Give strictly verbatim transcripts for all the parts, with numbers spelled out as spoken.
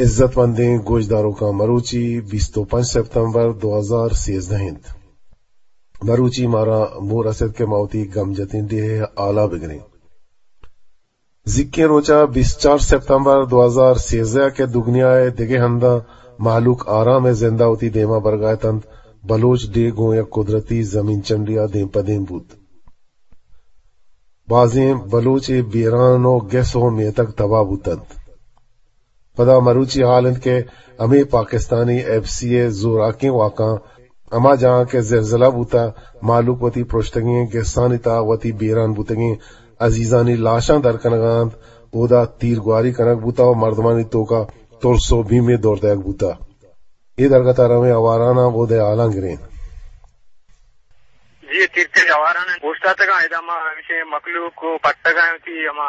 عزت مندیں گوشداروں کا مروچی بیس و پنج ستمبر دو ہزار سیزدہ ہند مروچی مارا مور اسد کے موتی گم جتن دے آلہ بگریں ذکر روچا بیس چار ستمبر دو ہزار سیزدہ کے دگنیائے دگے ہندہ معلوق آرام زندہ ہوتی دیما برگائے تند بلوچ ڈے گو یا قدرتی زمین چنڈیا دیم پدیم بود بازیں بلوچ بیران و گیس و میتک تباہ بودند پدا مروچی حالند کے امی پاکستانی ایف سی اے زوراکیں واقع اما جہاں کے زلزلہ بوتا معلوق وتی پروشتگیں گیسانی تا وتی بیران بوتگیں عزیزانی لاشاں در کنگاند اودا تیر گواری کنک بوتا و مردمانی توکا تور سو بھی میں دور دیگ بوتا یہ درگتا روے آوارانا وہ دے آلان گرین جی تیرتے آوارانا گوشتا تگا ایداما ہمیشہ مخلوق کو پٹگا ہوتی اما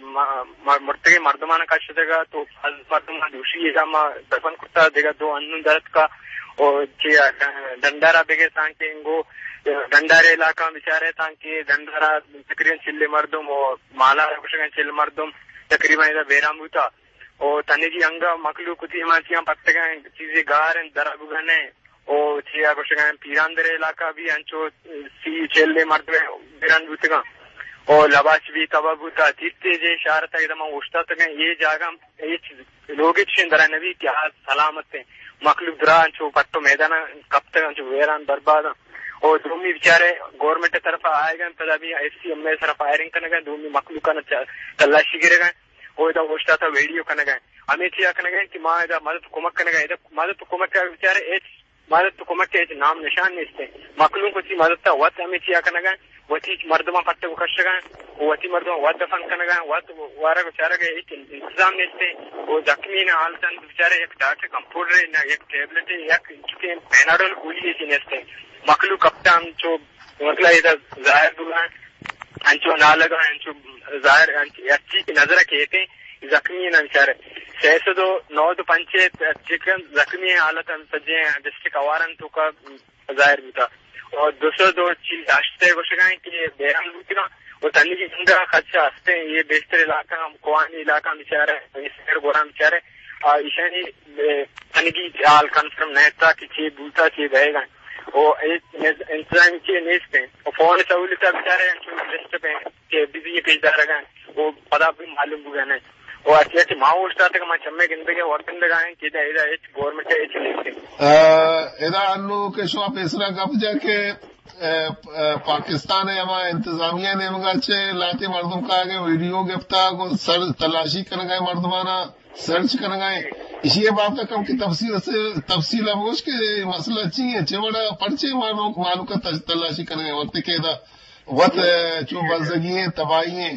مرتگے مردمان کشت دگا تو مردمان دوشی ایداما دفن کتا دگا دو انن درد کا اور ڈنڈارا بگے تانکہ انگو ڈنڈارے علاقہ بچارے تانکہ ڈنڈارا تقریباً چلے مردم اور مالا کشگاں چل مردم تقریباً ایدہ بیرام ہوتا اور تنگی انگا مخلوق تھی ہمارے پکتے چیزیں گار درا بگانے اور چیا کچھ پیراندر علاقہ بھی انچو سی چیلے مرد بیران بوتگا اور لباس بھی تباہ بوتا تیستے جے شہر تک دما اوشتا تک یہ جاگا یہ لوگ درا نبی کیا سلامت ہیں مخلوق درا انچو پٹو میدان کب تک انچو ویران برباد اور دومی بیچارے گورنمنٹ طرف آئے گئے پھر ابھی ایس سی ایم اے طرف فائرنگ کرنے گئے دومی مخلوق کا تلاشی گرے گئے وہ ادھر گوشتا تھا ویڈیو کرنے گئے ہمیں چیا کرنے گئے کہ ماں ادھر مدد کمک کرنے گئے مدد کمک کا بیچارے ایچ مدد کمک کے نام نشان نہیں تھے مخلوق کو مدد تھا وقت ہمیں چیا کرنے گئے وتی مردما پٹے کو کش گئے وتی مردما وقت دفن کرنے گئے وقت وارا بیچارے گئے ایک انتظام نہیں تھے وہ زخمی نے حالت بیچارے ایک ڈاکٹر کمپیوٹر ایک ٹیبلٹ ایک پیناڈول گولی ایسی نہیں تھے مخلوق کپتان جو مطلب ادھر ظاہر دلہا انچو نہ لگا انچو ظاہر اچھی کی نظر کہتے زخمی نہ بیچارے چھ سو دو نو دو پنچایت چکن زخمی حالت سجے ڈسٹرکٹ اوارن تو کا ظاہر بھی تھا اور دو سو دو چیز داشتے گوشگائیں کہ بیران ہوتی نا وہ تنی کی زندہ خدشہ ہستے ہیں یہ بیشتر علاقہ کوانی علاقہ بیچارے سیر گوران بیچارے ایشانی تنی کی حال کنفرم نہیں تھا کہ چھ بولتا چھ گئے گا وہ انتظام کی نیست ہیں اور فون سہولت بیچارے لسٹ پہ کہ بزی پیش دار گئے وہ پتا بھی معلوم ہو گیا نہیں وہ اچھا کہ ماں اٹھتا تھا کہ ماں چمے گندے کے وقت لگائیں کہ ادھر ایچ گورنمنٹ ایچ نہیں تھے ادھر انو کے شو پیسرا کب جا کے پاکستان ہے ہمارا انتظامیہ نے مگر اچھے لاتے مردم کا آگے ویڈیو گرفتا کو سر تلاشی کرنے گئے مردمانہ سرچ کرنے گئے اسی بات کا کم کی تفصیل سے تفصیل ہے وہ اس کے مسئلہ اچھی ہے چھے بڑا پرچے معلوم کا تلاشی کرنے گئے وقت کے دا وقت چو بزدگی ہیں تباہی ہیں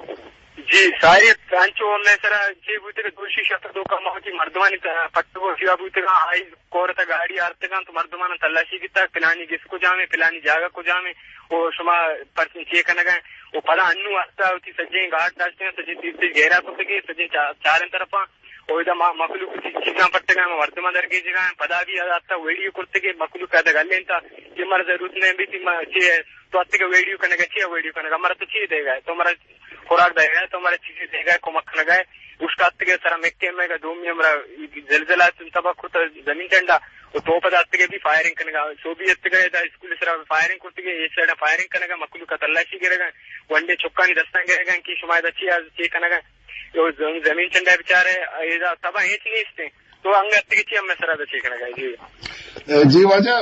جی ساری انچو میں سر جی بوتے کہ دوشی شخص دو کم ہوتی مردمانی پٹو کو جیوا بوتے کہ آئی کورتا گاڑی آرتے گا تو مردمان تلاشی کی تا پلانی گس کو جامے پلانی جاگا کو جامے وہ شما پرچن چیک کرنے گئے وہ پلا انو آستا ہوتی سجیں گاٹ ڈالتے ہیں سجیں تیس تیس گہرا کو سکے سجیں چارن طرفا وہ ادھر مخلوق چیزاں پٹتے گئے مردمان در کے جگہ پدا بھی آتا ویڈیو کرتے کہ مخلوق کا گل لیں تھا کہ مرا ضرورت نہیں بھی تھی تو آتے کہ ویڈیو کرنے گا چیئے ویڈیو کرنے گا مرا تو چیئے دے گا تو مرا خوراک دے گا تو ہمارے چیزیں دے گا کمک کھنا گئے اس کا آتے کے سارا مکے میں گا دومی ہمارا زلزلہ تباہ ہوتا زمین چنڈا وہ تو پدا آتے کے بھی فائرنگ کرنے گا سو بھی آتے گئے اسکول سر فائرنگ کرتے گئے ایک سائڈ فائرنگ کرنے گا مخلوق کا تلاشی کرے گا ون ڈے چکا نہیں دستان کرے گا کہ شمایت اچھی چیک کرنے گا زمین چنڈا بیچارے تباہ ایچ نہیں استے تو انگ آتے کی ہم میں سر چیک کرنے گا جی جی وجہ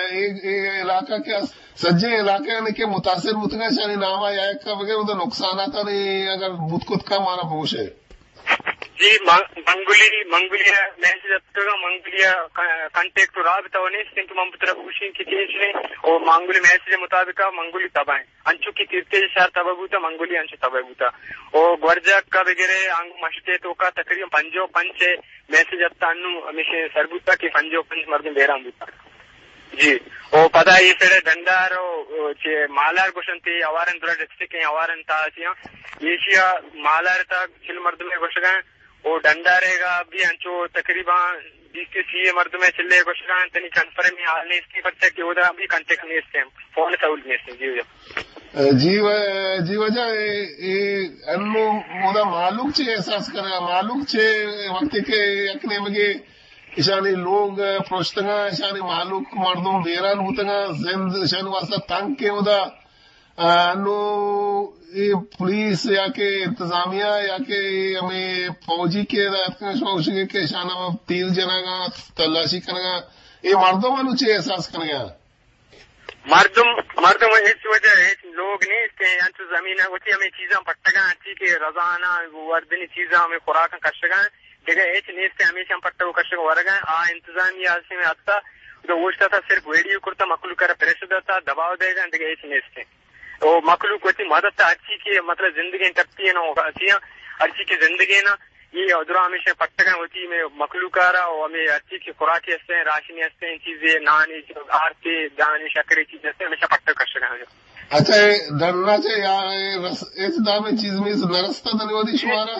علاقہ کیا سجے علاقے نے کہ متاثر بتگا شانی نام آیا کا وغیرہ ادھر نقصانات نہیں اگر بت کت کا مانا پوش ہے جی منگولی منگولیا میسج منگولیا کانٹیکٹ رابطہ ہونے سے کہ ممپتر پوشی کی چیز نے اور منگولی میسج مطابق منگولی تباہ انچو کی تیرتے شہر تباہ ہوتا منگولی انچو تباہ ہوتا اور گورجا کا وغیرہ انگ مشتے تو کا تقریباً پنجو پنچ میسج اب انو ہمیشہ سربوتا کی پنجو پنچ مرد بیرام ہوتا جی وہ پتا یہ سڑے ڈنڈار مالار گوشن تھی اوارن درا ڈسٹرکٹ اوارن تھا ایشیا مالار تھا چل مرد میں گوش گئے وہ ڈنڈا رہے گا ابھی انچو تقریباً بیس کے سی مرد میں چلے گوش گئے تنی کنفرم حال نہیں اس کی بچہ کی ادھر ابھی کنٹیکٹ نہیں اس سے فون سہول نہیں اس سے جی جی جی وجہ انو مودا معلوم چے احساس کرا معلوم چے وقت کے یکنے مگے اشانی لوگ پروشتگا اشانی معلوم مردوں بیران ہوتگا زند اشانی واسطہ تنگ کے ہودا انو پولیس یا کہ انتظامیہ یا کہ ہمیں فوجی کے شوشگے کے اشانہ تیر جنگا تلاشی کرنا یہ مردوں میں چے احساس کرنا مردم مردم اس وجہ لوگ نہیں اس کے زمین ہوتی ہمیں چیزاں پٹگا اچھی کہ رضانہ وردنی چیزاں ہمیں خوراک کشگا دیکھا ایچ نیستے ہمیشہ پٹا وہ کشگا ورگا آ انتظامی آسی میں آتا تو ووشتا تھا صرف ویڈیو کرتا مخلوق کر پریشر دیتا دباؤ دے گا دیکھا ایچ نیستے وہ مخلوق ہوتی مدد تا اچھی کی مطلب زندگی ٹپتی ہے نا اچھی اچھی کی زندگی نا یہ ادھر ہمیشہ پٹگا ہوتی میں مخلوق آ رہا اور ہمیں اچھی کی خوراکی ہستے ہیں راشنی ہستے ہیں چیزیں نانی آرتی دانی شکری چیزیں ہستے ہیں ہمیشہ پٹا کشگا اچھا ڈرنا چاہیے اس دام چیز میں نرستا دنوادی شمارا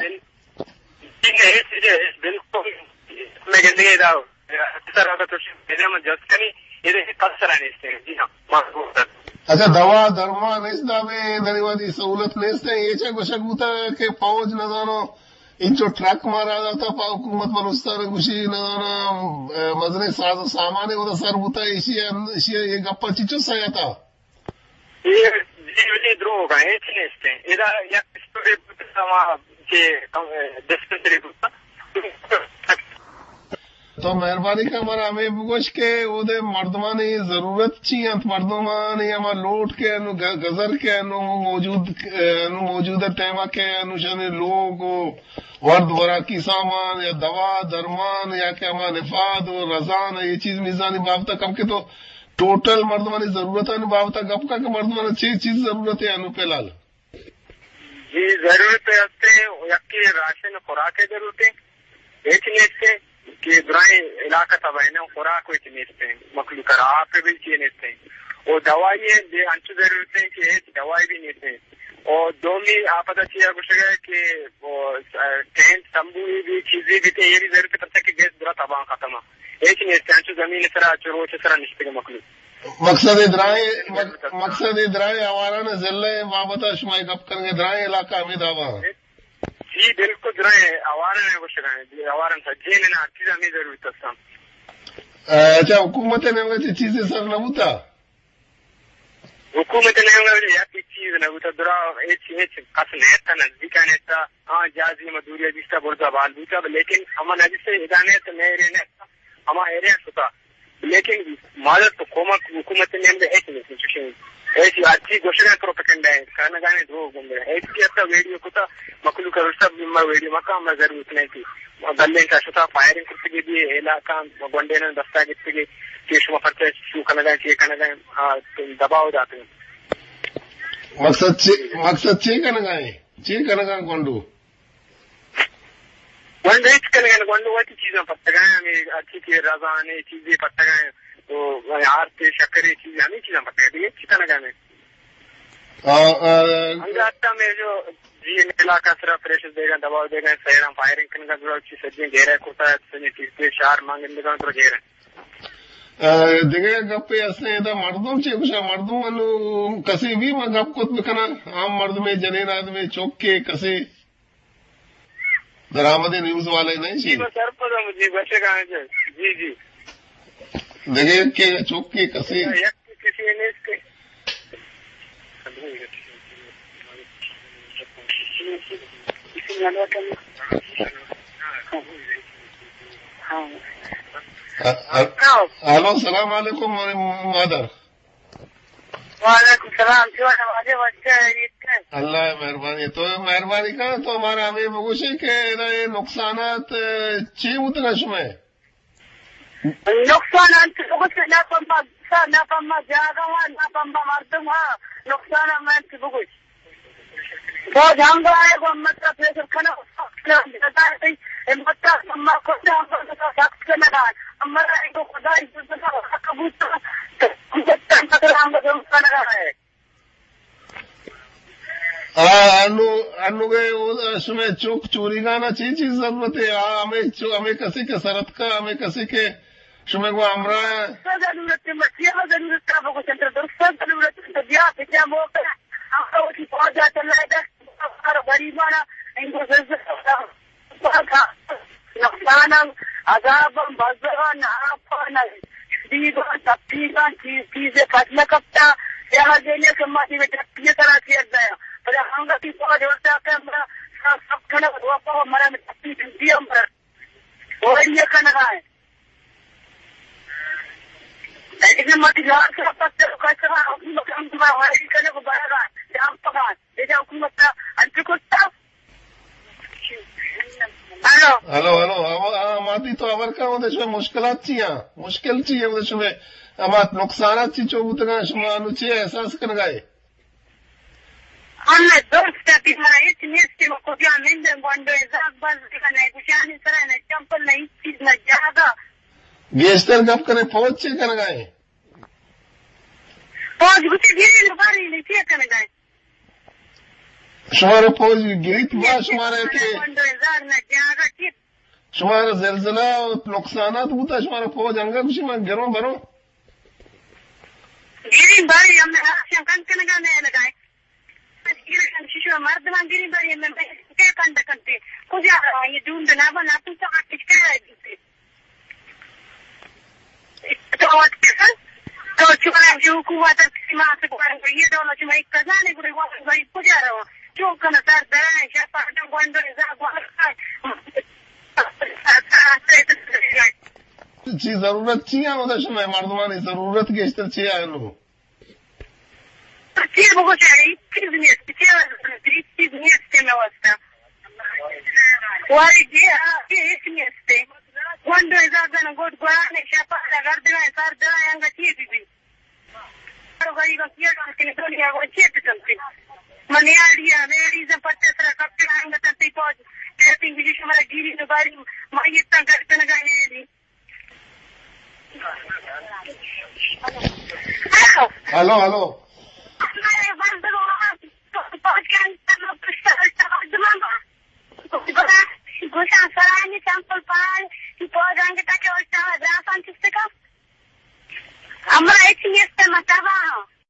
بالکل میں زندگی دا طرح کا تو جس کنی یہ کسرا نہیں جی ہاں اچھا دوا درما نیستا میں دنوادی سہولت نیستے یہ چاہ کو شک ہوتا ہے کہ فوج نہ جانو ان جو ٹرک مارا جاتا پا حکومت بلوچستان گوشی نہ جانا مزنے ساز و سامان ہوتا سر ہوتا ہے اسی یہ گپا چیچو سایا تھا یہ جی درو ہوگا ایچ نیستے ہیں ادھا یک اسٹوری بتا وہاں کہ ڈسپنسری بتا تو مہربانی کا ہمارا ہمیں بگوش کے وہ دے مردمانی ضرورت چی انت مردمانی ہمارا لوٹ کے انو گزر کے انو موجود انو موجودہ ٹیمہ کے انو شانے لوگ ورد وراکی سامان یا دوا درمان یا کہ ہمارا نفاد و رضان یہ چیز میزانی بابتا کم کے تو ٹوٹل مردمانی ضرورت ہے بابتا گپ کا کہ مردمانی چھ چیز ضرورت ہے انو پہ لال جی ضرورت ہے یکی راشن خوراک ضرورت ہے ایک نیت سے کہ برائیں علاقہ تبا ہے نا خوراک کوئی نیتے ہیں مخلوق کر آپ بھی چیئے نیتے ہیں اور دوائی ہے انچو ضرورت ہے کہ ایک دوائی بھی نیتے ہیں اور دومی آپ پتا چیئے کچھ ہے کہ ٹینٹ تمبو بھی چیزیں بھی تھے یہ بھی ضرورت ہے پتہ کہ گیس برا تباہ ختم ایک نیتے ہیں انچو زمین سرا انچو روچ سرا نشتے ہیں مخلوق مقصد درائے مقصد درائے آواران ضلع وابطہ شمائی گپ کرنگے درائے علاقہ میں دعویٰ جی بالکل درائے آواران ہے کچھ رہے آواران تھا جین نا چیزیں ہمیں ضرورت ہے اچھا حکومت نے ہوگا چیزیں سر نبوتا حکومت نے ہوگا یا چیز نبوتا درا ایچ ایچ قسم نیتا نزدیکا نیتا ہاں جازی مدوری عزیزتا برزا بال بوتا لیکن ہما نجیس سے ادانیت میرے نیتا ہما ایریا ستا لیکن مادت تو کومک حکومت نے ہمیں ایچ نیتا چوشیں ایسی اچھی گوشنا پروپیگنڈا ہے کھانا گانے دو گنگے ایک کی اتا ویڈیو کتا مخلوق کا رسب مما ویڈیو مقام میں ضرورت نہیں تھی گلیں کا شتا فائرنگ کرتے گی علاقہ گونڈے نے دستا گی گی کہ شما پرچہ شو کھانا گائیں چیئے کھانا گائیں دباؤ جاتے ہیں مقصد مقصد چیئے کھانا گائیں چیئے کھانا گائیں گونڈو گونڈو ایچ کھانا گائیں گونڈو واتی چیزیں پتہ گائیں ہمیں اچھی کی رضانے چیزیں پتہ گائیں تو آرتے شکری چیزیں ہمیں چیزیں پتہ گائیں یہ چی کھانا گائیں انگاتا میں جو جی علاقہ صرف پریشر دے گا دباؤ دے گا سہرہ فائرنگ کرنے کا ضرورت چیز سجیں گھیرہ کرتا ہے سجیں ٹیستے شار مانگن دے گا تو گھیرہ دیکھے گپ پہ اسنے دا مردوں چھے کچھ مردوں انو کسی بھی گپ کت بکنا عام مرد میں جنین آدمی چوک کے کسی درآمد نیوز والے نہیں چاہیے جی میں سر پر ہوں جی بچے کہاں جائے جی جی دیکھے کہ چوک کے کسی یک کسی نے اس کے ہلو السلام علیکم مادر وعلیکم السلام جو نمازے بچے اللہ مہربانی تو مہربانی کا تو ہمارا ہمیں بگوشی کہ نقصانات چی اتنا شمیں نقصانات نہ پمبا نہ پمبا جاگا نہ پمبا مردم نقصانات بگوش بہت ہم آئے گا مطلب پریشر کھانا مطلب ہم کو سخت کرنا گا ہمارا ایک خدا کبوت انو گئے اس میں چوک چوری گانا چیز چیز ضرورت ہے ہمیں ہمیں کسی کے سرت کا ہمیں کسی کے شمع کو ہمراہ ضرورت ہے مسیح ضرورت کا بگو چندر درست ضرورت ہے دیا پھر موقع اسی فوج چل رہا ہے غریبانہ ان کو نقصان عذاب بزران آفان شدیدان تبتیگان چیزیں فضل کپتا یہاں دینے کے ماتی میں یہ طرح کیا گیا پر ہنگا کی فوج ہوتا ہے سب کھڑا وقت ہمارا میں تبتیگ دیا ہمارا وہی یہ کھنا ہے لیکن ماتی لار سے پتے کیسے حکومت ہم ہماری کرنے کو بڑھا گا جام پکان جیسے حکومت کا انتقتا ہلو ہلو ہلو ماتی تو اور کا ہوتے شو مشکلات چیاں مشکل چیئے ہوتے شو امات نقصانات چی چو بوتا گا شما انو چیئے احساس کر گئے ہم نے دوست کہتی ہمارا اس نیستی میں کو جان مندن گوندو ازاق باز دیکھا نہیں کچھانی سرائے نہیں چمپل نہیں چیز نہ جاگا گیشتر گپ کرے فوج چے کر گئے فوج گھٹی گیری لباری نہیں چیئے کر گئے شمار فوج گریت با شمارے کے گوندو ازاق نہ جاگا چیز شمار زلزلہ نقصانات ہوتا شمار فوج انگا کچھ میں گروں بروں گیری باری ہم نے آشیاں کنکن گانے لگائے شیشو مردمان گیری باری ہم نے کیا کنڈا کنتے کچھ آ رہا یہ ڈون دنا بنا تو سا کچھ کر رہے دیتے تو آج کسا تو چورا جو حکومت سیمان سے بارن کو یہ دولا چما ایک کزانے گرے واقع باری کچھ آ رہا جو کنا سار درائیں شاہ پاردن گوندو ازاق واقع چی ضرورت چیاں ہوتا شما مردمانی ضرورت کے اس طرح چیاں ہے لوگ چیز بگو چاہیے چیز نیستی چیز نیستی میں واسطہ واری جی آگے ایک نیستی گوندو ازاقنا گوٹ گورانے شاپا گردنا سار درائیں انگا چیز بھی غریبا کیا کرنے دنیا کو چیز تمسی منی آڑیا میریزم پتے سرا کپتے آئنگا تنتی پوچ کہتی ہیں کہ شمارا گیری نباری مائیتا گردنا گانے دی ہلو ہلو گوشان سرائنی چمپل پائے کہ پوزان کے تاکہ ہوتا ہے دراسان چستے کا ہمارا ایسی نیستے مطابع